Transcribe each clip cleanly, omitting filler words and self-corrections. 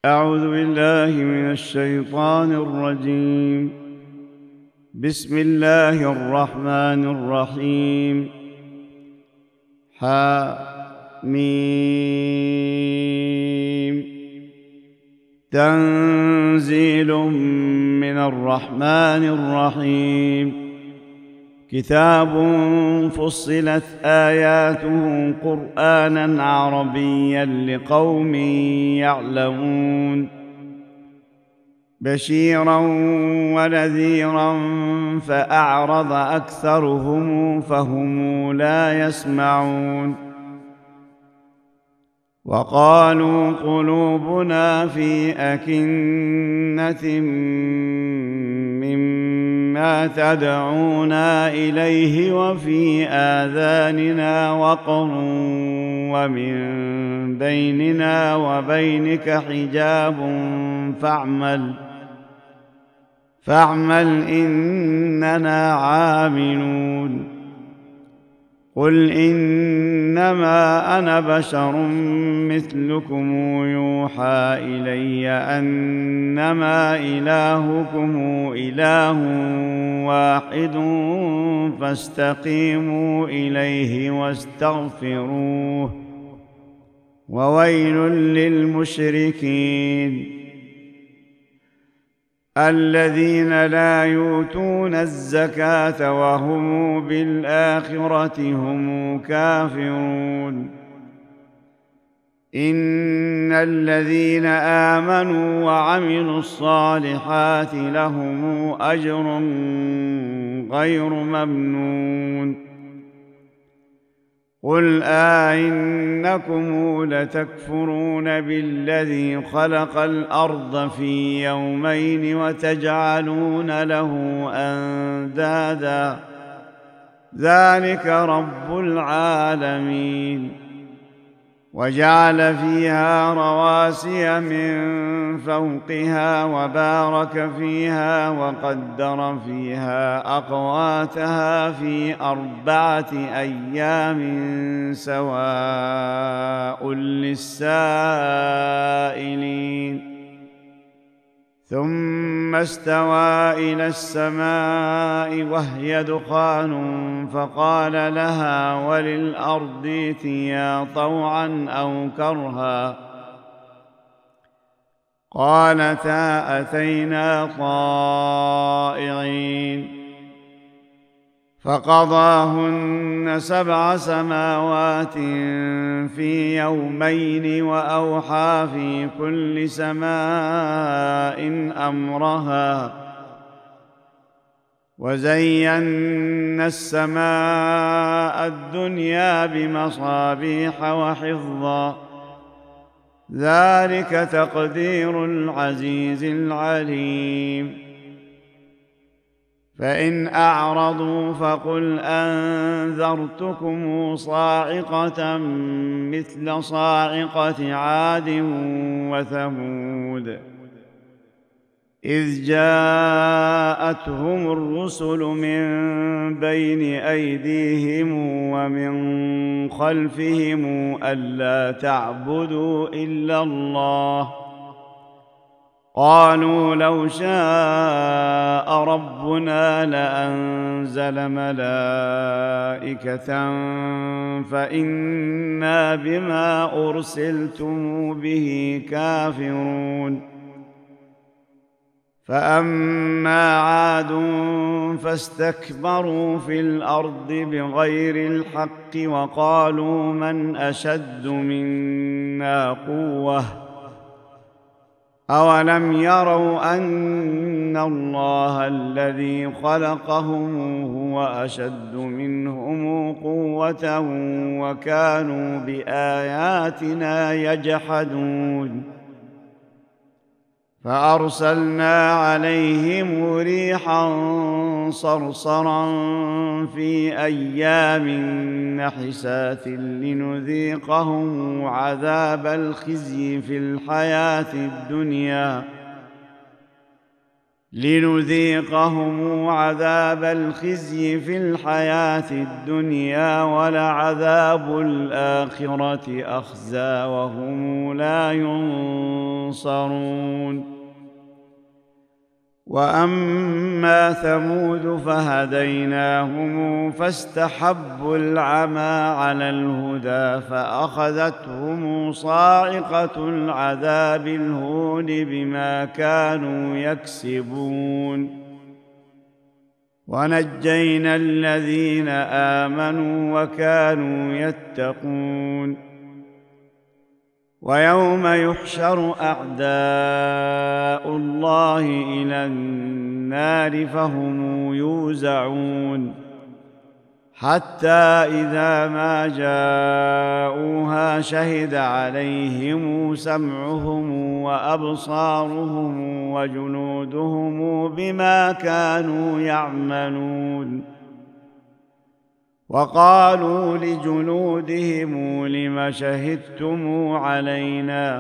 أعوذ بالله من الشيطان الرجيم. بسم الله الرحمن الرحيم. حم. تنزيل من الرحمن الرحيم. كتاب فصلت آياته قرآنا عربيا لقوم يعلمون، بشيرا ونذيرا فأعرض أكثرهم فهم لا يسمعون. وقالوا قلوبنا في أكنة مما تدعونا إليه وفي آذاننا وقر ومن بيننا وبينك حجاب فاعمل إننا عاملون. قل إنما أنا بشر مثلكم يوحى إلي أنما إلهكم إله واحد فاستقيموا إليه واستغفروه، وويل للمشركين الذين لا يؤتون الزكاة وهم بالآخرة هم كافرون. إن الذين آمنوا وعملوا الصالحات لهم أجر غير ممنون. قل أئنكم لتكفرون بالذي خلق الأرض في يومين وتجعلون له أندادا ذلك رب العالمين. وجعل فيها رواسي من فوقها وبارك فيها وقدر فيها أقواتها في 4 أيام سواء للسائلين. ثم استوى إلى السماء وهي دخان فقال لها وللأرض ائتيا طوعا أو كرها قالتا أتينا طائعين. فقضاهن 7 سماوات في يومين وأوحى في كل سماء أمرها وزينا السماء الدنيا بمصابيح وحفظا ذلك تقدير العزيز العليم. فإن أعرضوا فقل أنذرتكم صاعقة مثل صاعقة عاد وثمود إذ جاءتهم الرسل من بين أيديهم ومن خلفهم ألا تعبدوا إلا الله قالوا لو شاء ربنا لأنزل ملائكة فإنا بما أرسلتم به كافرون. فأما عاد فاستكبروا في الأرض بغير الحق وقالوا من أشد منا قوة أولم يروا أن الله الذي خلقهم هو أشد منهم قوة وكانوا بآياتنا يجحدون. فأرسلنا عليهم ريحا صرصرا في أيام نحسات لنذيقهم عذاب الخزي في الحياة الدنيا لنذيقهم عذاب الخزي في الحياة الدنيا ولعذاب الآخرة أخزى وهم لا ينصرون. وأما ثمود فهديناهم فاستحبوا العمى على الهدى فأخذتهم صاعقة العذاب الهون بما كانوا يكسبون. ونجينا الذين آمنوا وكانوا يتقون. ويوم يحشر أعداء الله إلى النار فهم يوزعون حتى إذا ما جاءوها شهد عليهم سمعهم وأبصارهم وجلودهم بما كانوا يعملون. وقالوا لجلودهم لم شهدتم علينا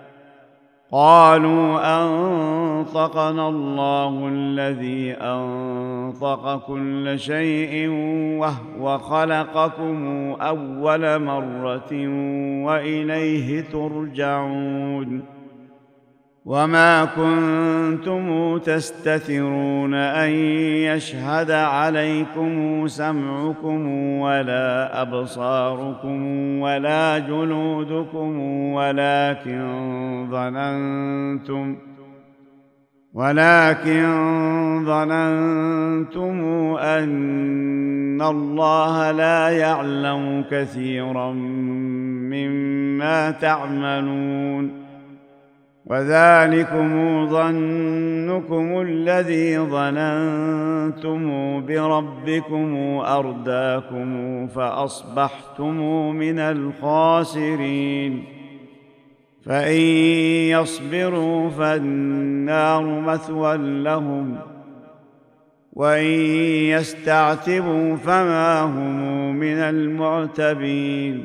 قالوا أنطقنا الله الذي أنطق كل شيء وهو خلقكم أول مرة وإليه ترجعون. وما كنتم تستترون أن يشهد عليكم سمعكم ولا أبصاركم ولا جلودكم ولكن ظننتم أن الله لا يعلم كثيرا مما تعملون. وذلكم ظنكم الذي ظننتم بربكم أرداكم فأصبحتم من الخاسرين. فإن يصبروا فالنار مثوى لهم وإن يستعتبوا فما هم من المعتبين.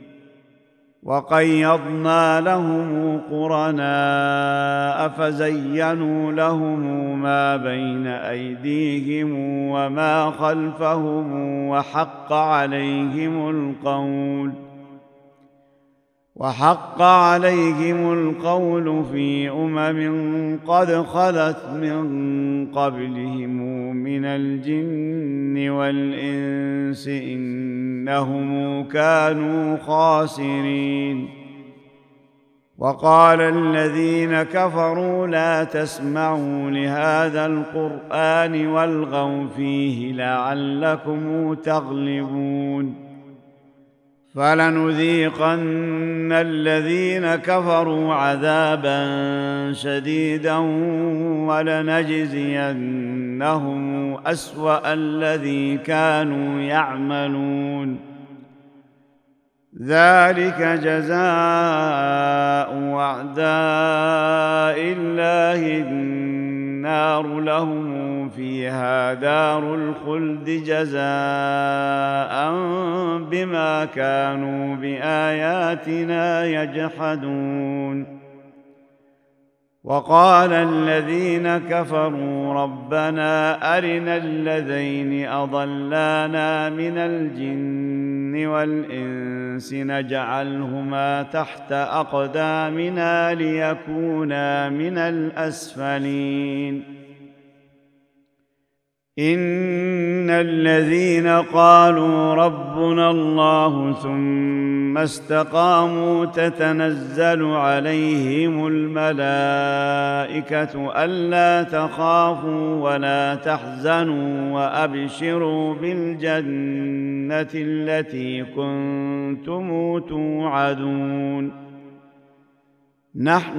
وقيضنا لهم قرناء فزينوا لهم ما بين أيديهم وما خلفهم وحق عليهم القول في قد خلت من قبلهم من الجن والإنس إنهم كانوا خاسرين. وقال الذين كفروا لا تسمعوا لهذا القرآن والغوا فيه لعلكم تغلبون. فلنذيقن الذين كفروا عذابا شديدا ولنجزينهم أسوأ الذي كانوا يعملون. ذلك جزاء أعداء الله النار لهم فيها دار الخلد جزاء بما كانوا بآياتنا يجحدون. وقال الذين كفروا ربنا أرنا الذين أضلانا من الجن والإنس نجعلهما تحت أقدامنا ليكونا من الأسفلين. إن الذين قالوا ربنا الله ثم استقاموا تتنزل عليهم الملائكة ألا تخافوا ولا تحزنوا وأبشروا بالجنة التي كنتم توعدون. نحن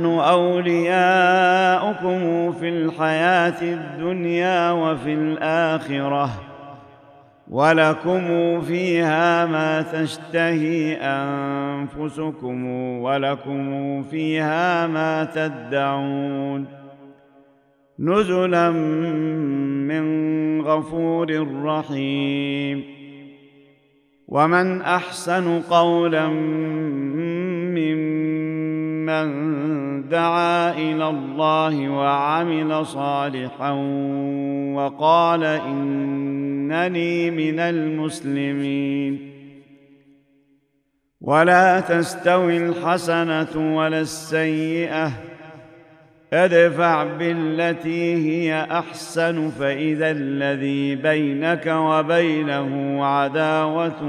أولياؤكم في الحياة الدنيا وفي الآخرة ولكم فيها ما تشتهي أنفسكم ولكم فيها ما تدعون. نزلا من غفور رحيم. ومن أحسن قولا ممن دعا إلى الله وعمل صالحا وقال إنني من المسلمين. ولا تستوي الحسنة ولا السيئة، ادفع بالتي هي أحسن فإذا الذي بينك وبينه عداوة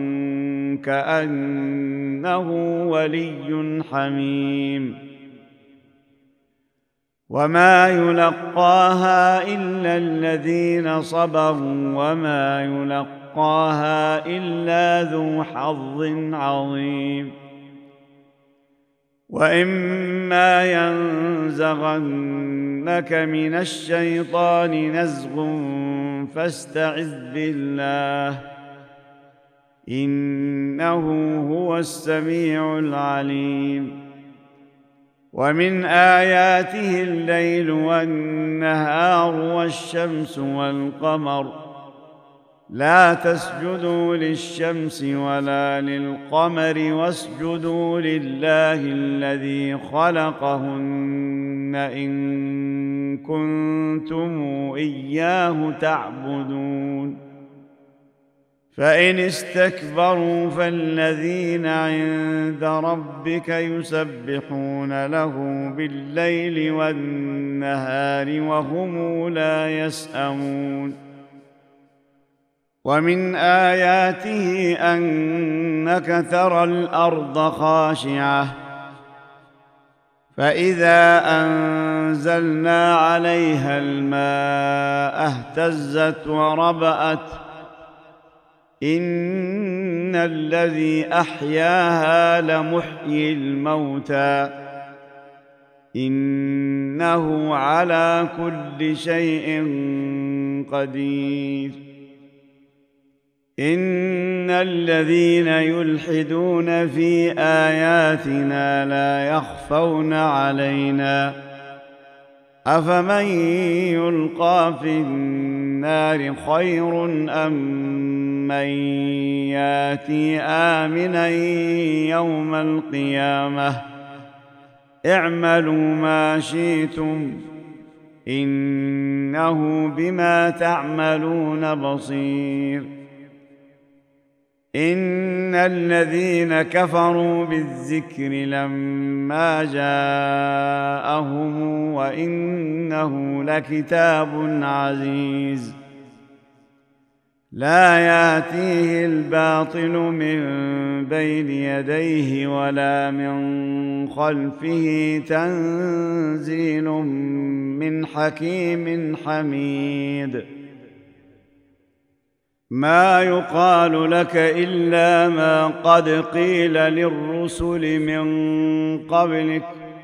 كأنه ولي حميم. وما يلقاها إلا الذين صبروا وما يلقاها إلا ذو حظ عظيم. وإما ينزغنك من الشيطان نزغ فاستعذ بالله إنه هو السميع العليم. ومن آياته الليل والنهار والشمس والقمر، لا تسجدوا للشمس ولا للقمر واسجدوا لله الذي خلقهن إن كنتم إياه تعبدون. فإن استكبروا فالذين عند ربك يسبحون له بالليل والنهار وهم لا يسأمون. ومن آياته أنك ترى الأرض خاشعة فإذا أنزلنا عليها الماء اهتزت وربأت إن الذي أحياها لمحيي الموتى إنه على كل شيء قدير. إن الذين يلحدون في آياتنا لا يخفون علينا أفمن يلقى في النار خير أم من ياتي آمنا يوم القيامة اعملوا ما شئتم إنه بما تعملون بصير. إن الذين كفروا بالذكر لما جاءهم وإنه لكتاب عزيز لا يأتيه الباطل من بين يديه ولا من خلفه تنزيل من حكيم حميد. ما يقال لك إلا ما قد قيل للرسل من قبلك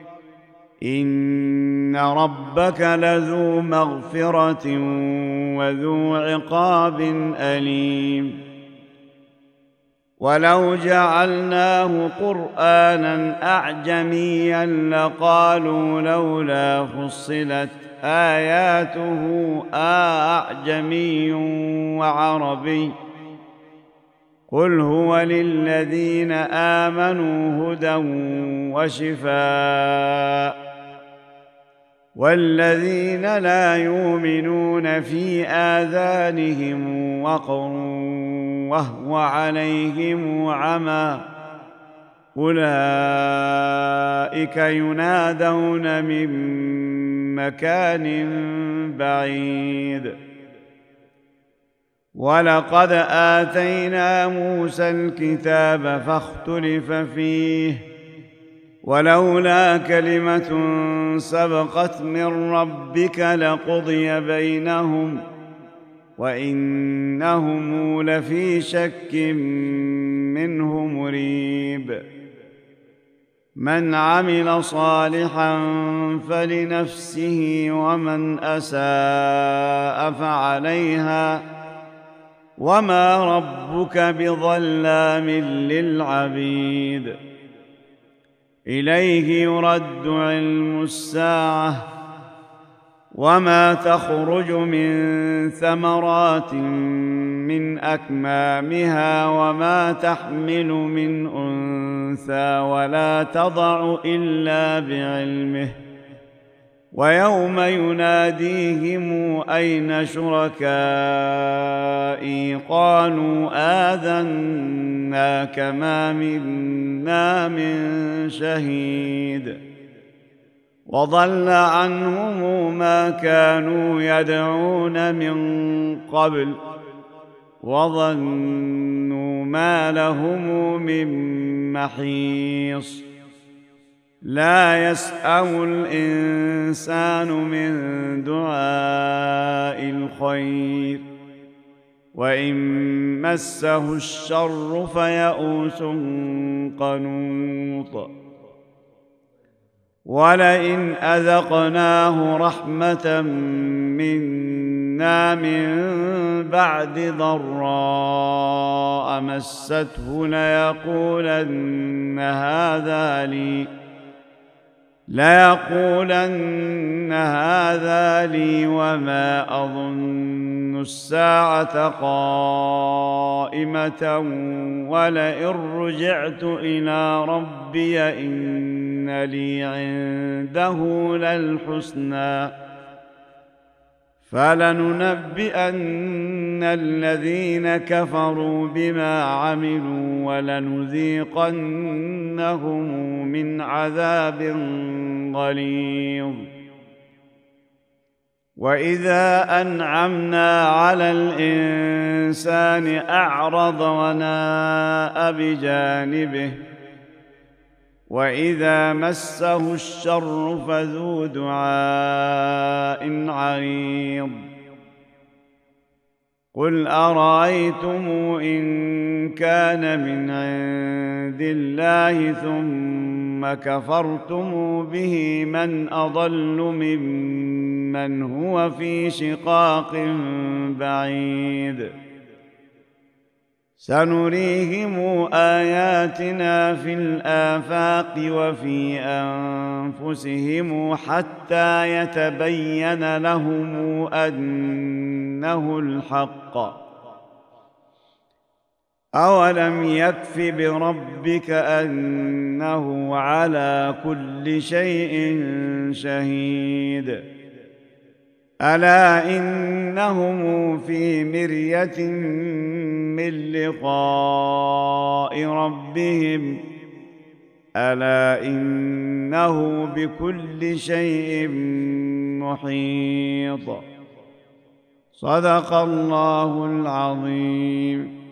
إن ربك لذو مغفرة وذو عقاب أليم. ولو جعلناه قرآنا أعجميا لقالوا لولا فصلت آياته أعجمي وعربي قل هو للذين آمنوا هدى وشفاء والذين لا يؤمنون في آذانهم وقر وهو عليهم عمى أولئك ينادون من مكان بعيد. ولقد آتينا موسى الكتاب فاختلف فيه ولولا كلمة سبقت من ربك لقضي بينهم وإنهم لفي شك منه مريب. من عمل صالحا فلنفسه ومن أساء فعليها وما ربك بظلام للعبيد. إليه يرد علم الساعة وما تخرج من ثمرات من أكمامها وما تحمل من أنثى ولا تضع إلا بعلمه ويوم يناديهم أين شركائي قالوا آذناك ما منا من شهيد وضل عنهم ما كانوا يدعون من قبل وظنوا ما لهم من محيص لا يسأم الإنسان من دعاء الخير وإن مسه الشر فيئوس قنوط ولئن أذقناه رحمة منا من بعد ضراء مسته ليقولن هذا لي وما أظن الساعة قائمة ولئن رجعت إلى ربي إن لي عنده للحسنى فلننبئن الذين كفروا بما عملوا ولنذيقنهم من عذاب غليظ وإذا أنعمنا على الإنسان أعرض وناء بجانبه وإذا مسه الشر فذو دعاء عريض قل أرأيتم إن كان من عند الله ثم كفرتم به من أضل ممن هو في شقاق بعيد سنريهم آياتنا في الآفاق وفي أنفسهم حتى يتبين لهم أنه الحق أولم يكف بربك أنه على كل شيء شهيد ألا إنهم في مرية من لقاء ربهم ألا إنه بكل شيء محيط صدق الله العظيم.